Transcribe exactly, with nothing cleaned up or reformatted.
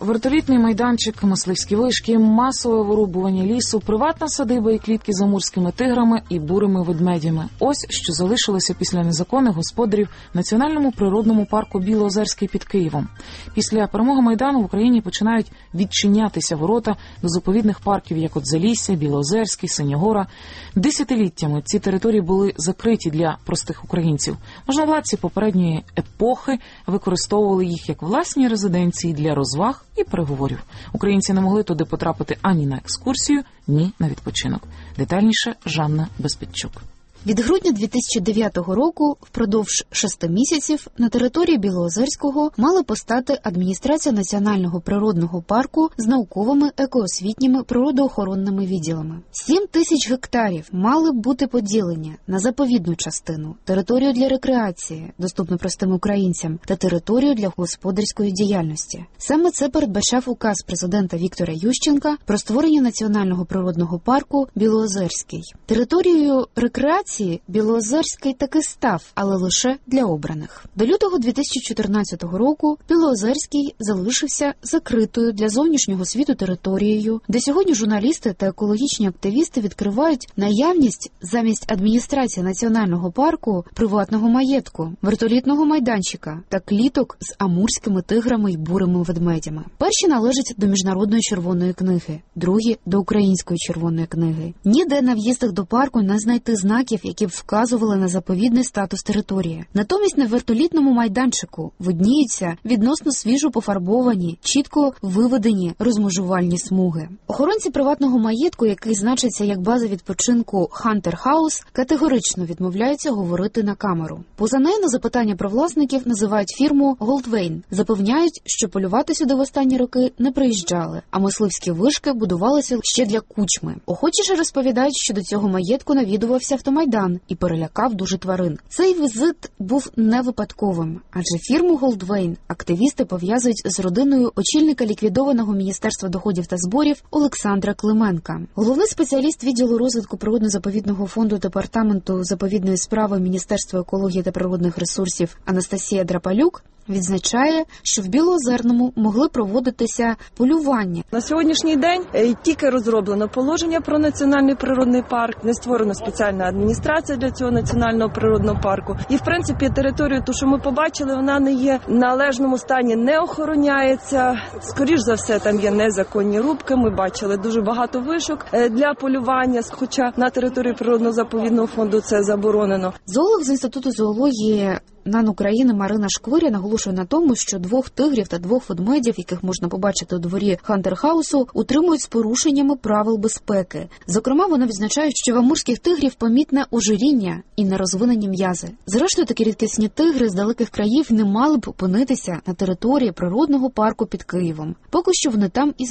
Вертолітний майданчик, мисливські вишки, масове вирубування лісу, приватна садиба і клітки з амурськими тиграми і бурими ведмедями. Ось, що залишилося після незаконних господарів в Національному природному парку Білоозерський під Києвом. Після перемоги Майдану в Україні починають відчинятися ворота до заповідних парків, як от Залісся, Білоозерський, Синягора. Десятиліттями ці території були закриті для простих українців. Можновладці попередньої епохи використовували їх як власні резиденції для розваг і переговорів. Українці не могли туди потрапити ані на екскурсію, ні на відпочинок. Детальніше Жанна Безпідчук. Від грудня дві тисячі дев'ятого року впродовж шести місяців на території Білоозерського мала постати адміністрація Національного природного парку з науковими, екоосвітніми, природоохоронними відділами. Сім тисяч гектарів мали б бути поділені на заповідну частину, територію для рекреації, доступну простим українцям, та територію для господарської діяльності. Саме це передбачав указ президента Віктора Ющенка про створення Національного природного парку Білоозерський. Територією рекреації Білоозерський таки став, але лише для обраних. До лютого дві тисячі чотирнадцятого року Білоозерський залишився закритою для зовнішнього світу територією, де сьогодні журналісти та екологічні активісти відкривають наявність замість адміністрації національного парку приватного маєтку, вертолітного майданчика та кліток з амурськими тиграми й бурими ведмедями. Перші належать до Міжнародної червоної книги, другі – до Української червоної книги. Ніде на в'їздах до парку не знайти знаків, які б вказували на заповідний статус території. Натомість на вертолітному майданчику видніються відносно свіжо пофарбовані, чітко виведені розмежувальні смуги. Охоронці приватного маєтку, який значиться як база відпочинку Хантер Хаус, категорично відмовляються говорити на камеру. Поза нею на запитання про власників називають фірму Голдвейн. Запевняють, що полювати сюди в останні роки не приїжджали, а мисливські вишки будувалися ще для кучми. Охочі ж розповідають, що до цього маєтку навідувався автомайдан і перелякав дуже тварин. Цей візит був не випадковим, адже фірму Голдвейн активісти пов'язують з родиною очільника ліквідованого Міністерства доходів та зборів Олександра Клименка. Головний спеціаліст відділу розвитку природно-заповідного фонду Департаменту заповідної справи Міністерства екології та природних ресурсів Анастасія Драпалюк відзначає, що в Білоозерному могли проводитися полювання. На сьогоднішній день тільки розроблено положення про національний природний парк, не створено спеціальна адміністрація для цього національного природного парку. І, в принципі, територію, ту, що ми побачили, вона не є в належному стані, не охороняється. Скоріш за все, там є незаконні рубки. Ми бачили дуже багато вишок для полювання, хоча на території природно-заповідного фонду це заборонено. Зоолог з Інституту зоології НАН України Марина Шквиря наголошує на тому, що двох тигрів та двох ведмедів, яких можна побачити у дворі Хантер-хаусу, утримують з порушеннями правил безпеки. Зокрема, вона відзначає, що в амурських тигрів помітне ожиріння і нерозвинені м'язи. Зрештою, такі рідкісні тигри з далеких країв не мали б опинитися на території природного парку під Києвом. Поки що вони там і